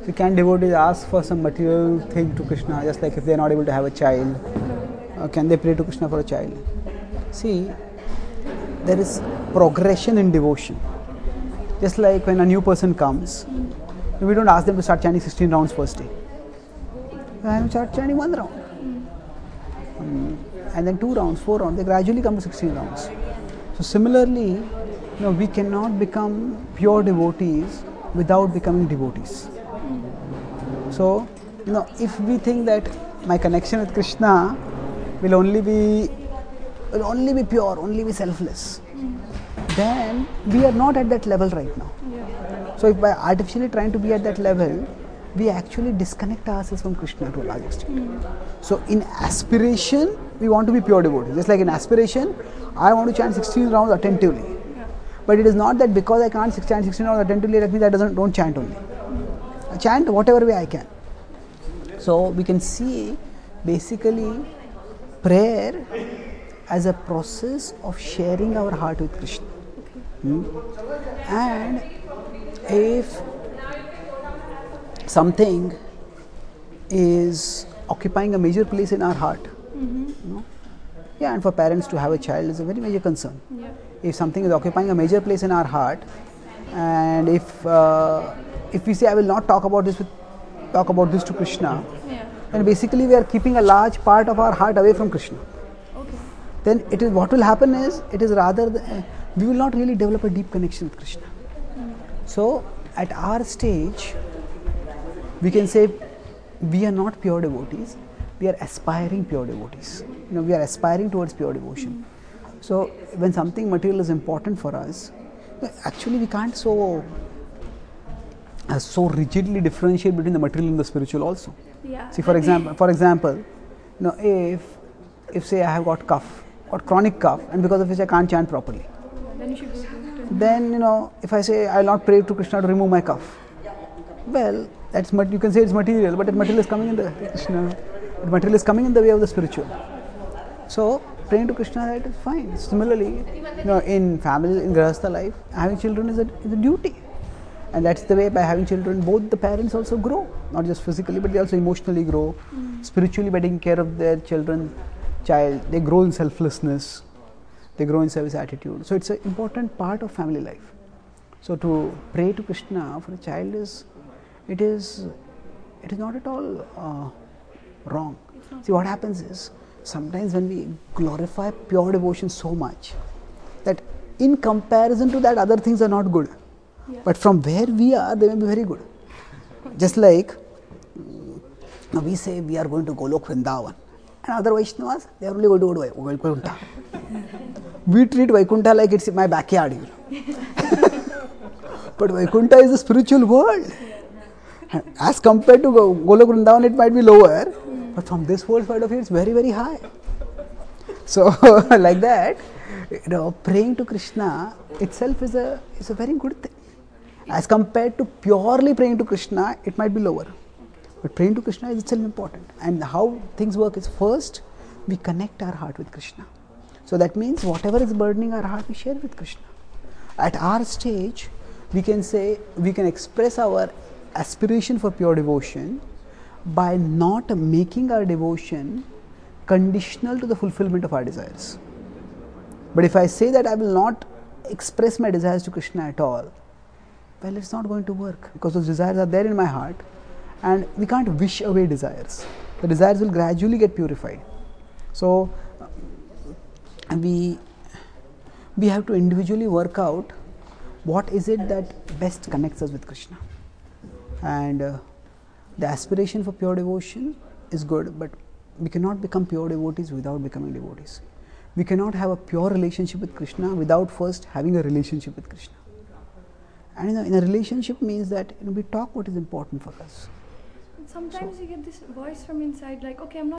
can devotees ask for some material thing to Krishna, just like if they are not able to have a child, can they pray to Krishna for a child? See, there is progression in devotion. Just like when a new person comes, we don't ask them to start chanting 16 rounds first day. I start chanting 1 round. And then 2 rounds, 4 rounds, they gradually come to 16 rounds. So similarly, we cannot become pure devotees without becoming devotees. So, if we think that my connection with Krishna will only be pure, only be selfless, then we are not at that level right now. So if by artificially trying to be at that level, we actually disconnect ourselves from Krishna to a large extent. So in aspiration, we want to be pure devotees. Just like in aspiration, I want to chant 16 rounds attentively. But it is not that because I can't chant 16 rounds attentively, that means I don't chant only. I chant whatever way I can. So we can see basically prayer as a process of sharing our heart with Krishna. And if something is occupying a major place in our heart, and for parents to have a child is a very major concern. If something is occupying a major place in our heart, and if we say I will not talk about this to Krishna, then basically we are keeping a large part of our heart away from Krishna. Then what will happen is we will not really develop a deep connection with Krishna. So at our stage, we can say we are not pure devotees, we are aspiring pure devotees. We are aspiring towards pure devotion. So when something material is important for us, actually we can't so rigidly differentiate between the material and the spiritual also. See, for example, if say I have got chronic cough, and because of which I can't chant properly, then you should go to Krishna. Then if I say I will not pray to Krishna to remove my cough, well, you can say it's material, but that material is coming in the Krishna. The material is coming in the way of the spiritual. So praying to Krishna, that is fine. Similarly, in family, in Grihastha life, having children is a duty. And that's the way by having children, both the parents also grow, not just physically, but they also emotionally grow. Spiritually, by taking care of their child, they grow in selflessness, they grow in service attitude. So it's an important part of family life. So to pray to Krishna for a child it is not at all wrong. See, what happens is, sometimes when we glorify pure devotion so much, that in comparison to that, other things are not good. But from where we are, they may be very good. Just like we say we are going to Golok Vrindavan, and other Vaishnavas, they are only going to go to Vaikuntha. We treat Vaikuntha like it's my backyard. But Vaikuntha is the spiritual world. As compared to Golok Vrindavan, it might be lower, but from this world side of it, it's very, very high. So, like that, praying to Krishna itself is a very good thing. As compared to purely praying to Krishna, it might be lower. But praying to Krishna is itself important. And how things work is, first, we connect our heart with Krishna. So that means whatever is burdening our heart, we share with Krishna. At our stage, we can express our aspiration for pure devotion by not making our devotion conditional to the fulfillment of our desires. But if I say that I will not express my desires to Krishna at all, well, it's not going to work, because those desires are there in my heart, and we can't wish away desires. The desires will gradually get purified. So we have to individually work out what is it that best connects us with Krishna. And the aspiration for pure devotion is good, but we cannot become pure devotees without becoming devotees. We cannot have a pure relationship with Krishna without first having a relationship with Krishna. And in a relationship means that we talk what is important for us. Sometimes you get this voice from inside like, okay, I'm not